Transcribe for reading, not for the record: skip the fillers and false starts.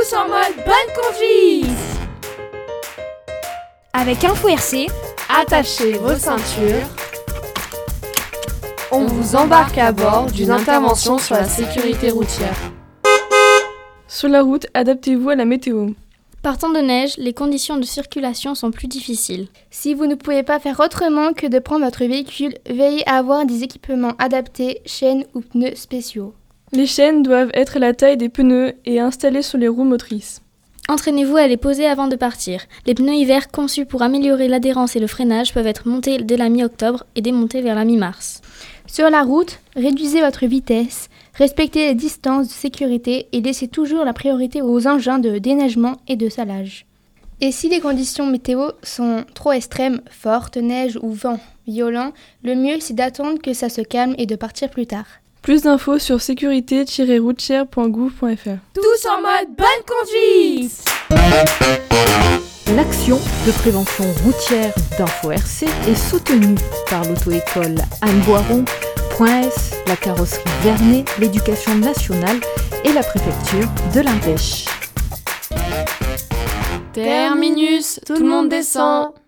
Tous en mode bonne conduite. Avec Info RC, attachez vos ceintures. On vous embarque à bord d'une intervention sur la sécurité routière. Sur la route, adaptez-vous à la météo. Par temps de neige, les conditions de circulation sont plus difficiles. Si vous ne pouvez pas faire autrement que de prendre votre véhicule, veillez à avoir des équipements adaptés, chaînes ou pneus spéciaux. Les chaînes doivent être à la taille des pneus et installées sur les roues motrices. Entraînez-vous à les poser avant de partir. Les pneus hiver conçus pour améliorer l'adhérence et le freinage peuvent être montés dès la mi-octobre et démontés vers la mi-mars. Sur la route, réduisez votre vitesse, respectez les distances de sécurité et laissez toujours la priorité aux engins de déneigement et de salage. Et si les conditions météo sont trop extrêmes, fortes, neige ou vent violent, le mieux c'est d'attendre que ça se calme et de partir plus tard. Plus d'infos sur sécurité-routière.gouv.fr. Tous en mode bonne conduite. L'action de prévention routière d'Info RC est soutenue par l'auto-école Anne Boiron, Point S, la carrosserie Vernet, l'éducation nationale et la préfecture de l'Ardèche. Terminus, tout le monde descend.